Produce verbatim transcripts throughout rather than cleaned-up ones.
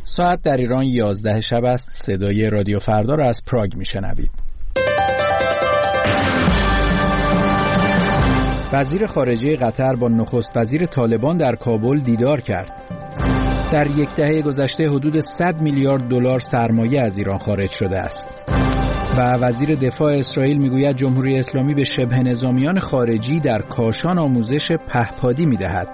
ساعت در ایران یازده شب است. صدای رادیو فردا را از پراگ میشنوید. وزیر خارجه قطر با نخست وزیر طالبان در کابل دیدار کرد. در یک دهه گذشته حدود صد میلیارد دلار سرمایه از ایران خارج شده است. و وزیر دفاع اسرائیل میگوید جمهوری اسلامی به شبه نظامیان خارجی در کاشان آموزش پهپادی میدهد.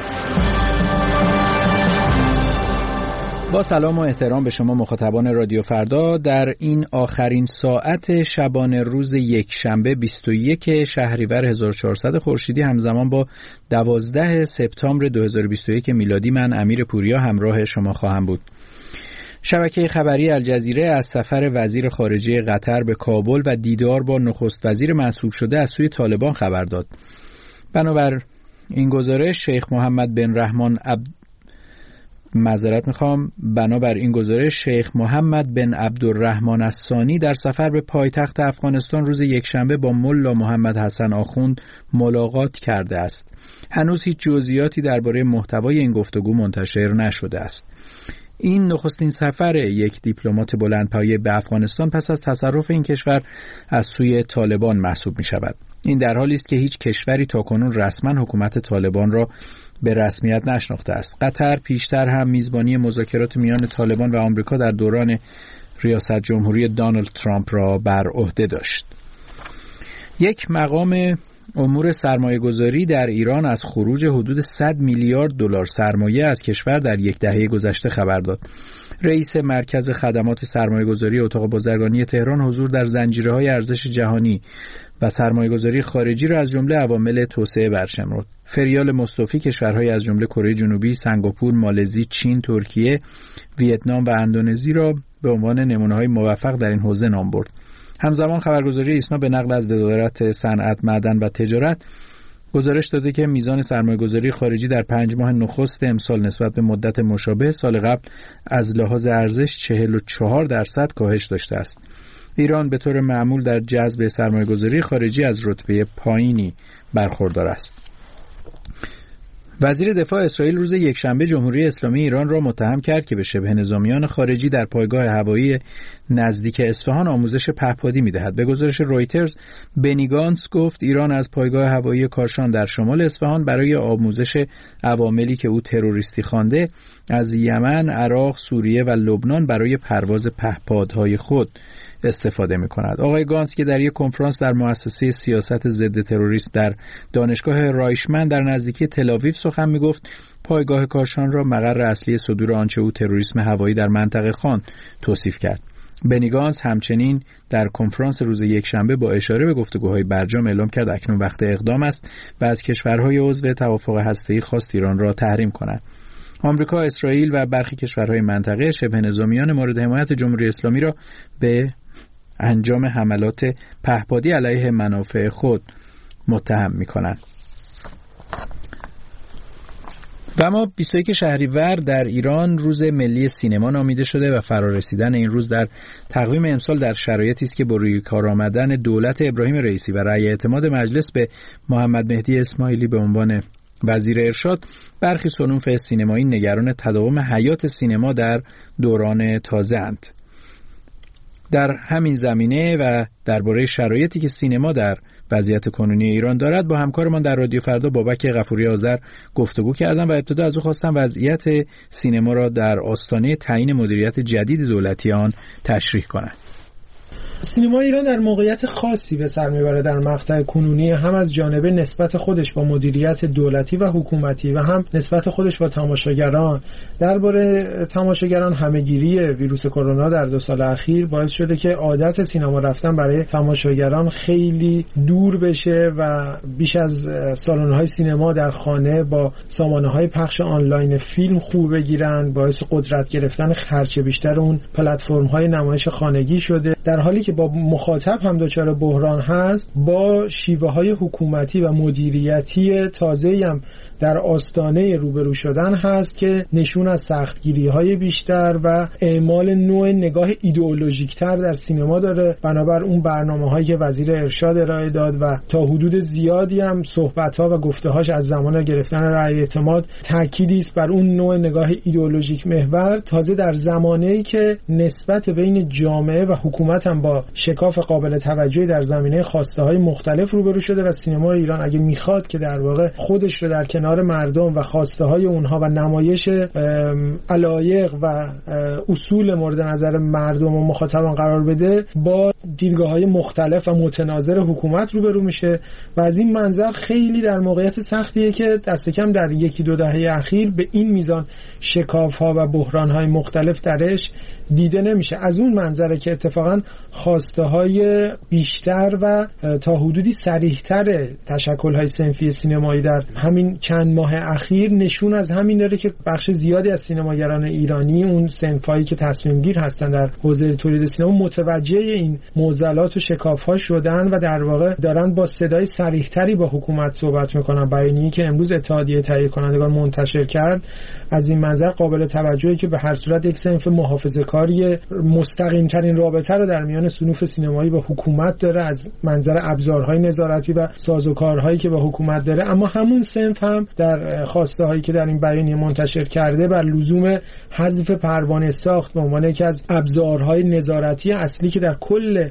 با سلام و احترام به شما مخاطبان رادیو فردا، در این آخرین ساعت شبانه روز یک شنبه بیست و یک شهریور هزار و چهارصد خورشیدی همزمان با دوازده سپتامبر دو هزار و بیست و یک میلادی من امیر پوریا همراه شما خواهم بود. شبکه خبری الجزیره از سفر وزیر خارجه قطر به کابل و دیدار با نخست وزیر منصوب شده از سوی طالبان خبر داد. بنابر این گزارش شیخ محمد بن رحمان عبد معذرت میخوام بنابر این گزارش شیخ محمد بن عبدالرحمن الثانی در سفر به پایتخت افغانستان روز یکشنبه با ملا محمد حسن آخوند ملاقات کرده است. هنوز هیچ جزئیاتی درباره محتوای این گفتگو منتشر نشده است. این نخستین سفر یک دیپلمات بلندپایه به افغانستان پس از تصرف این کشور از سوی طالبان محسوب می شود. این در حالی است که هیچ کشوری تاکنون رسما حکومت طالبان را به رسمیت نشناخته است. قطر پیشتر هم میزبانی مذاکرات میان طالبان و آمریکا در دوران ریاست جمهوری دونالد ترامپ را بر عهده داشت. یک مقام امور سرمایه‌گذاری در ایران از خروج حدود صد میلیارد دلار سرمایه از کشور در یک دهه گذشته خبر داد. رئیس مرکز خدمات سرمایه‌گذاری اتاق بازرگانی تهران حضور در زنجیره‌های ارزش جهانی و سرمایه‌گذاری خارجی را از جمله عوامل توسعه برشمرد. فریال مستوفی کشورهای از جمله کره جنوبی، سنگاپور، مالزی، چین، ترکیه، ویتنام و اندونزی را به عنوان نمونه‌های موفق در این حوزه نام برد. همزمان خبرگزاری ایسنا به نقل از وزارت صنعت، معدن و تجارت گزارش داده که میزان سرمایه‌گذاری خارجی در پنج ماه نخست امسال نسبت به مدت مشابه سال قبل از لحاظ ارزش چهل و چهار درصد کاهش داشته است. ایران به طور معمول در جذب سرمایه‌گذاری خارجی از رتبه پایینی برخوردار است. وزیر دفاع اسرائیل روز یکشنبه جمهوری اسلامی ایران را متهم کرد که به شبه نظامیان خارجی در پایگاه هوایی نزدیک اصفهان آموزش پهپادی می‌دهد. به گزارش رویترز، بنی گانتز گفت ایران از پایگاه هوایی کاشان در شمال اصفهان برای آموزش عواملی که او تروریستی خوانده از یمن، عراق، سوریه و لبنان برای پرواز پهپادهای خود استفاده می‌کند. آقای گانتز که در یک کنفرانس در مؤسسه سیاست ضد تروریسم در دانشگاه رایشمن در نزدیکی تل‌آویو سخن می‌گفت، پایگاه کاشان را مقر اصلی صدور آنچه او تروریسم هوایی در منطقه خواند توصیف کرد. بنی گانتز همچنین در کنفرانس روز یکشنبه با اشاره به گفتگوهای برجام اعلام کرد اکنون وقت اقدام است و از کشورهای عضو توافق هسته‌ای خواست ایران را تحریم کند. آمریکا، اسرائیل و برخی کشورهای منطقه شبه نظامیان مورد حمایت جمهوری اسلامی را به انجام حملات پهپادی علیه منافع خود متهم می‌کنند. و اما بیست و یک شهریور در ایران روز ملی سینما نامیده شده و فرارسیدن این روز در تقویم امسال در شرایطی است که با روی کار آمدن دولت ابراهیم رئیسی و رأی اعتماد مجلس به محمد مهدی اسماعیلی به عنوان وزیر ارشاد، برخی صنوف سینمایی نگران تداوم حیات سینما در دوران تازه اند. در همین زمینه و درباره شرایطی که سینما در وضعیت کنونی ایران دارد با همکارمان در رادیو فردا بابک غفوری آذر گفتگو کردم و ابتدا از او خواستم وضعیت سینما را در آستانه تعیین مدیریت جدید دولتی آن تشریح کند. سینما ایران در موقعیت خاصی به سر میبره در مقطع کنونی، هم از جانب نسبت خودش با مدیریت دولتی و حکومتی و هم نسبت خودش با تماشاگران. درباره تماشاگران، همه‌گیری ویروس کرونا در دو سال اخیر باعث شده که عادت سینما رفتن برای تماشاگران خیلی دور بشه و بیش از سالن‌های سینما در خانه با سامانه‌های پخش آنلاین فیلم خوب بگیرن، باعث قدرت گرفتن خرچ بیشتر اون پلتفرم‌های نمایش خانگی شده، در حالی که با مخاطب هم دچار بحران هست. با شیوه های حکومتی و مدیریتی تازه‌ای هم در آستانه روبرو شدن هست که نشون از سختگیری‌های بیشتر و اعمال نوع نگاه ایدئولوژیک‌تر در سینما داره. بنابر اون برنامه‌هایی که وزیر ارشاد ارائه داد و تا حدود زیادی هم صحبت‌ها و گفته‌هاش از زمان گرفتن رأی اعتماد تأکیدی است بر اون نوع نگاه ایدئولوژیک محور، تازه در زمانه‌ای که نسبت بین جامعه و حکومت هم با شکاف قابل توجهی در زمینه خواسته‌های مختلف روبرو شده و سینما ایران اگه میخواد که در واقع خودش رو در کنار مردم و خواسته‌های اونها و نمایش علایق و اصول مورد نظر مردم و مخاطبان قرار بده، با دیدگاه‌های مختلف و متناظر حکومت روبرو میشه و از این منظر خیلی در موقعیت سختیه که دست کم در یکی دو دهه اخیر به این میزان شکاف‌ها و بحران‌های مختلف درش دیده نمیشه. از اون منظره که اتفاقا خواسته‌های بیشتر و تا حدودی صریح‌تر تشکل‌های صنفی سینمایی در همین چند ماه اخیر نشون از همین داره که بخش زیادی از سینماگران ایرانی، اون صنفایی که تصمیم گیر هستن در حوزه تولید سینما، متوجه این معضلات و شکاف‌ها شدن و در واقع دارن با صدای صریح‌تری با حکومت صحبت میکنن. بیانیه‌ای که امروز اتحادیه تهیه کنندگان منتشر کرد از این منظر قابل توجهه که به هر صورت یک صنف محافظه‌کاری مستقیم ترین رابطه رو در میان صنوف سینمایی با حکومت داره از منظر ابزارهای نظارتی و سازوکارهایی که با حکومت داره، اما همون صنف هم در خواسته هایی که در این بیانیه منتشر کرده بر لزوم حذف پروانه ساخت به عنوان یکی از ابزارهای نظارتی اصلی که در کل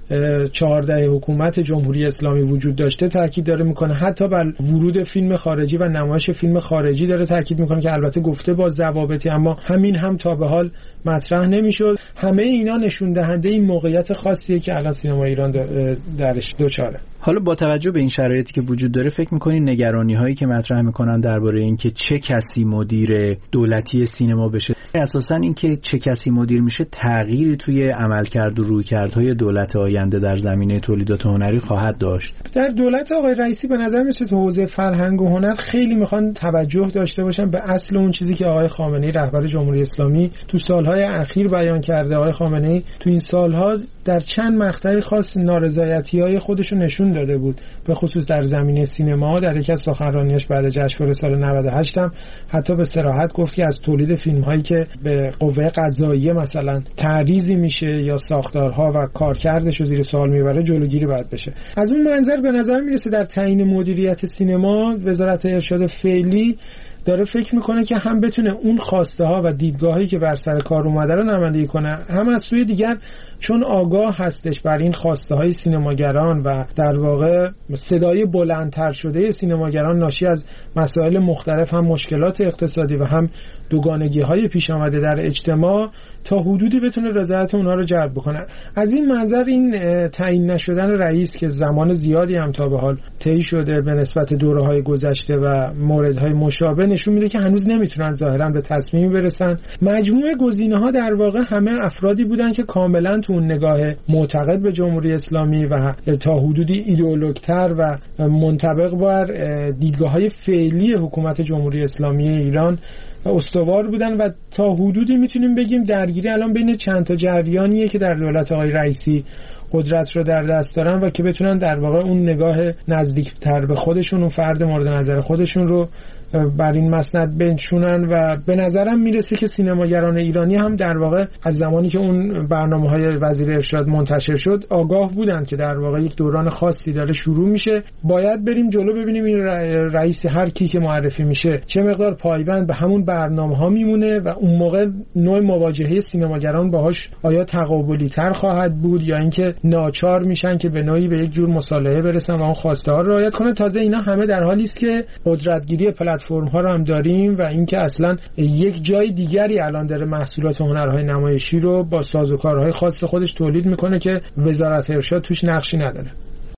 چهارده حکومت جمهوری اسلامی وجود داشته تاکید داره میکنه. حتی بر ورود فیلم خارجی و نمایش فیلم خارجی داره تاکید میکنه که البته گفته با ضوابطی، اما همین هم تا به حال مطرح نمیشد. همه اینا نشون دهنده این موقعیت خاصیه که الان سینما ایران درش دوچاره. حالا با توجه به این شرایطی که وجود داره، فکر می‌کنین نگرانی هایی که مطرح میکنن درباره اینکه چه کسی مدیر دولتی سینما بشه، اساساً اینکه چه کسی مدیر میشه تغییری توی عملکرد و رویکردهای دولت آینده در زمینه تولیدات هنری خواهد داشت؟ در دولت آقای رئیسی به نظر میاد تو حوزه فرهنگ و هنر خیلی میخوان توجه داشته باشن به اصل اون چیزی که آقای خامنه‌ای رهبر جمهوری اسلامی تو سالهای اخیر بیان کرده. آقای خامنه‌ای تو این سالها در چند مقطع خاص نارضایتی‌های خودش رو نشون داده بود، به خصوص در زمینه سینما. در یکی از سخنرانی‌هاش بعد جشنواره سال نود و هشت هم حتی به صراحت گفت که از تولید فیلم‌هایی که به قوه قضاییه مثلا تعریضی میشه یا ساختارها و کارکردش رو زیر سوال میبره جلوگیری باید بشه. از اون منظر به نظر میرسه در تعیین مدیریت سینما وزارت ارشاد فعلی داره فکر میکنه که هم بتونه اون خواسته ها و دیدگاهی که بر سر کار اومده رو نمایندگی کنه، هم از سوی دیگر چون آگاه هستش بر این خواسته های سینماگران و در واقع صدای بلندتر شده سینماگران ناشی از مسائل مختلف، هم مشکلات اقتصادی و هم دوگانگی های پیش آمده در اجتماع، تا حدودی بتونه رضایت اونها رو جلب بکنه. از این منظر این تعیین نشدن رئیس که زمان زیادی هم تا به حال طی شده به نسبت دوره‌های گذشته و موردهای مشابه نشون میده که هنوز نمیتونن ظاهرا به تصمیمی برسن. مجموعه گزینه‌ها در واقع همه افرادی بودن که کاملا تو اون نگاه معتقد به جمهوری اسلامی و تا حدودی ایدئولوژیک‌تر و منطبق بر دیدگاه‌های فعلی حکومت جمهوری اسلامی ایران استوار بودن و تا حدودی میتونیم بگیم درگیری الان بین چند تا جریانیه که در دولت آقای رئیسی قدرت رو در دست دارن و که بتونن در واقع اون نگاه نزدیکتر به خودشون، اون فرد مورد نظر خودشون رو بر این مسند بنشونن. و به نظرم میرسه که سینماگران ایرانی هم در واقع از زمانی که اون برنامه‌های وزیر ارشاد منتشر شد آگاه بودن که در واقع یک دوران خاصی داره شروع میشه. باید بریم جلو ببینیم این رئیس هر کی که معرفی میشه چه مقدار پایبند به همون برنامه‌ها میمونه و اون موقع نوع مواجهه سینماگران باهاش آیا تقابلی تر خواهد بود یا اینکه ناچار میشن که به نوعی به یک جور مصالحه برسن و اون خواسته ها رو رعایت کنن. تازه اینا همه در حالی است که قدرتگیری پلتفرم ها رو هم داریم و اینکه اصلا یک جای دیگری الان داره محصولات هنرهای نمایشی رو با سازوکارهای خاص خودش تولید میکنه که وزارت ارشاد توش نقشی نداره.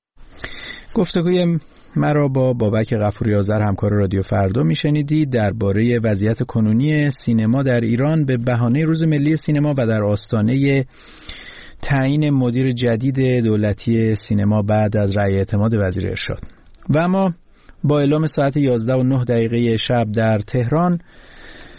گفتگوی مرا با بابک غفوری آذر همکار رادیو فردا میشنیدید درباره وضعیت کنونی سینما در ایران به بهانه روز ملی سینما و در آستانه تعیین مدیر جدید دولتی سینما بعد از رأی اعتماد وزیر ارشاد. و اما با اعلام ساعت یازده و نه دقیقه شب در تهران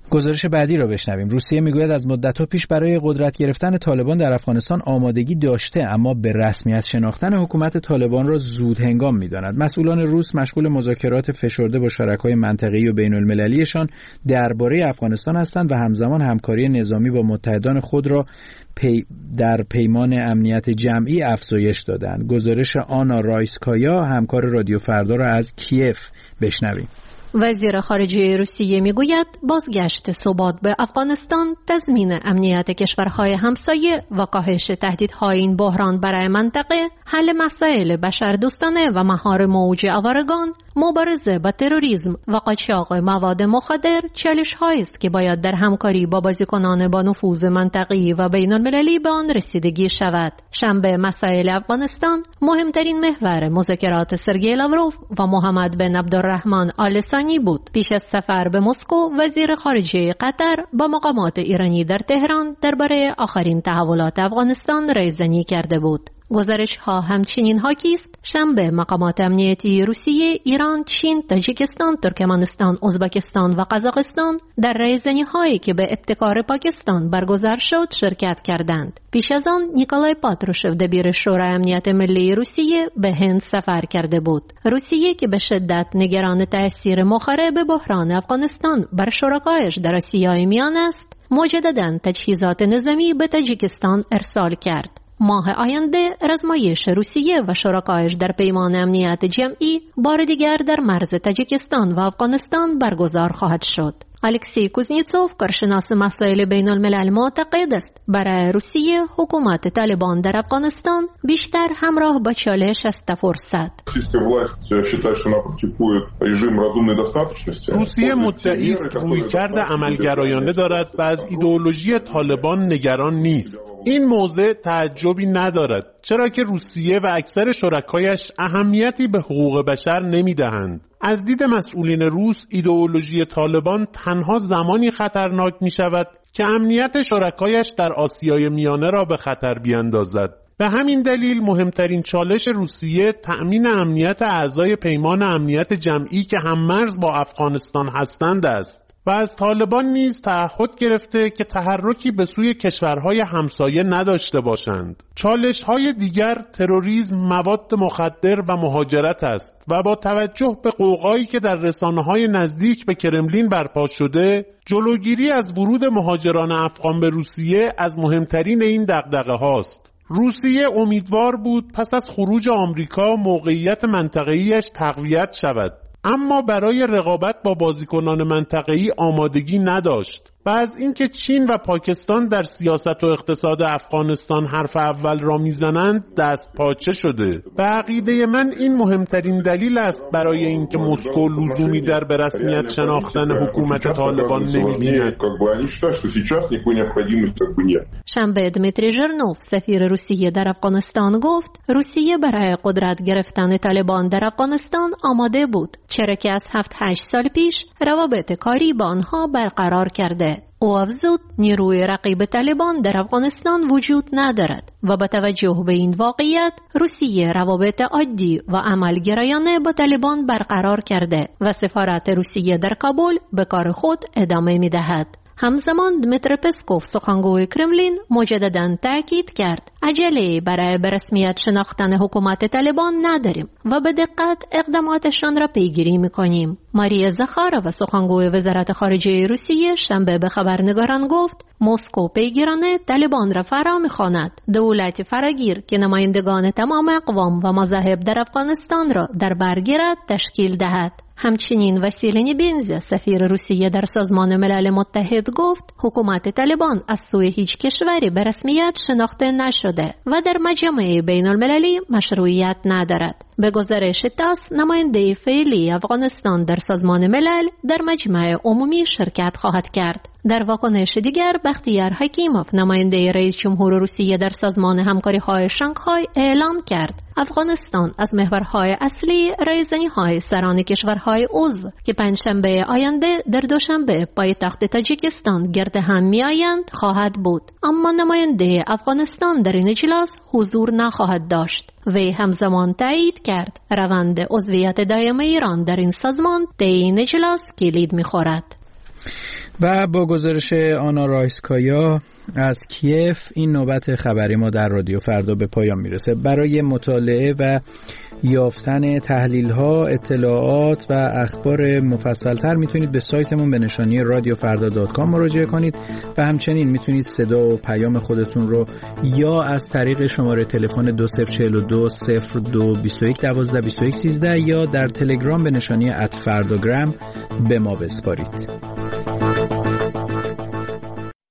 گزارش بعدی را بشنویم. روسیه میگوید از مدت‌ها پیش برای قدرت گرفتن طالبان در افغانستان آمادگی داشته، اما به رسمیت شناختن حکومت طالبان را زود هنگام می‌داند. مسئولان روس مشغول مذاکرات فشرده با شرکای منطقه‌ای و بین‌المللیشان درباره افغانستان هستند و همزمان همکاری نظامی با متحدان خود را پی در پیمان امنیت جمعی افزایش دادند. گزارش آنا رایسکایا همکار رادیو فردا را از کیف بشنویم. وزیر خارجه روسیه میگوید بازگشت ثبات به افغانستان تضمین امنیت کشورهای همسایه و کاهش تهدیدهای این بحران برای منطقه، حل مسائل بشردوستانه و مهار موج آوارگان، مبارزه با تروریسم و قاچاق مواد مخدر چالش‌هایی است که باید در همکاری با بازیکنان با نفوذ منطقه‌ای و بین‌المللی به آن رسیدگی شود. شنبه مسائل افغانستان مهمترین محور مذاکرات سرگئی لاوروف و محمد بن عبدالرحمن آل ثانی بود. پیش از سفر به مسکو، وزیر خارجه قطر با مقامات ایرانی در تهران درباره آخرین تحولات افغانستان ریزنی کرده بود. گزارش ها همچنین حاکی است شنبه مقامات امنیتی روسیه، ایران، چین، تاجیکستان، ترکمنستان، ازبکستان و قزاقستان در ریزنی هایی که به ابتکار پاکستان برگزار شد شرکت کردند. پیش از آن نیکولای پاتروشف دبیر شورای امنیت ملی روسیه به هند سفر کرده بود. روسیه که به شدت نگران تأثیر مخرب بحران افغانستان بر شرکایش در آسیای میان است، مجدداً تجهیزات نظامی به تاجیکستان ارسال کرد. ماه آینده رزمایش روسیه و شرکایش در پیمان امنیت جمعی بار دیگر در مرز تاجیکستان و افغانستان برگزار خواهد شد. الکسی کوزنیتسوف کارشناس مسائل بین الملل معتقد است برای روسیه حکومت طالبان در افغانستان بیشتر همراه با چالش است تا فرصت. روسیه مدعی است رویکرد عملگرایانه دارد و از ایدئولوژی طالبان نگران نیست. این موضع تعجبی ندارد، چرا که روسیه و اکثر شرکایش اهمیتی به حقوق بشر نمی‌دهند. از دید مسئولین روس، ایدئولوژی طالبان تنها زمانی خطرناک می‌شود که امنیت شرکایش در آسیای میانه را به خطر بیاندازد. به همین دلیل مهمترین چالش روسیه تأمین امنیت اعضای پیمان امنیت جمعی که هم‌مرز با افغانستان هستند است و از طالبان نیز تعهد گرفته که تحرکی به سوی کشورهای همسایه نداشته باشند. چالش‌های دیگر تروریسم، مواد مخدر و مهاجرت است و با توجه به قوقایی که در رسانه‌های نزدیک به کرملین برپا شده، جلوگیری از ورود مهاجران افغان به روسیه از مهمترین این دغدغه‌هاست. روسیه امیدوار بود پس از خروج آمریکا موقعیت منطقه‌ایش تقویت شود، اما برای رقابت با بازیکنان منطقه‌ای آمادگی نداشت و از اینکه چین و پاکستان در سیاست و اقتصاد افغانستان حرف اول را میزنند دست پاچه شده. به عقیده من این مهمترین دلیل است برای اینکه مسکو لزومی در به رسمیت شناختن حکومت طالبان نمی‌بیند. شنبه دمیتری ژرنوف سفیر روسیه در افغانستان گفت روسیه برای قدرت گرفتن طالبان در افغانستان آماده بود، چرا که از هفت هشت سال پیش روابط کاری با آنها برقرار کرده. او افزود نیروی رقیب طالبان در افغانستان وجود ندارد و با توجه به این واقعیت روسیه روابط عادی و عملگرایانه با طالبان برقرار کرده و سفارت روسیه در کابل به کار خود ادامه می دهد. همزمان دمیتر پسکوف سخنگوی کرملین مجدداً تاکید کرد عجله برای به رسمیت شناختن حکومت طالبان نداریم و به دقت اقداماتشان را پیگیری می‌کنیم. ماریا زخارova سخنگوی وزارت خارجه روسیه شنبه به خبرنگاران گفت مسکو پیگیرانه طالبان را فرا می‌خواند دولت فراگیر که نمایندگان تمام اقوام و مذاهب در افغانستان را در بر گیرد تشکیل دهد. همچنین واسیلی نبینزا سفیر روسیه در سازمان ملل متحد گفت حکومت طالبان از سوی هیچ کشوری به رسمیت شناخته نشده و در مجامع بین المللی مشروعیت ندارد. به گزارش تاس نماینده فعلی افغانستان در سازمان ملل در مجمع عمومی شرکت خواهد کرد. در واکنش دیگر بختیار حکیموف نماینده رئیس جمهور روسیه در سازمان همکاری‌های شانگهای اعلام کرد افغانستان از محورهای اصلی ریزنی‌های سران کشورهای عضو که پنجشنبه آینده در دوشنبه پایتخت تاجیکستان گرد هم می‌آیند خواهد بود، اما نماینده افغانستان در این اجلاس حضور نخواهد داشت. وی همزمان تایید کرد روند عضویت دائم ایران در این سازمان طی این اجلاس کلید می‌خورد. و با گزارش آنا رایسکایا از کیف این نوبت خبری ما در رادیو فردا به پایان میرسه. برای مطالعه و یافتن تحلیل‌ها، اطلاعات و اخبار مفصل‌تر میتونید به سایتمون به نشانی رادیو فردا دات کام مراجعه کنید و همچنین میتونید صدا و پیام خودتون رو یا از طریق شماره تلفن دو صفر چهار دو صفر دو بیست و یک دوازده بیست و یک سیزده یا در تلگرام به نشانی ات فرداگرام به ما بسپارید.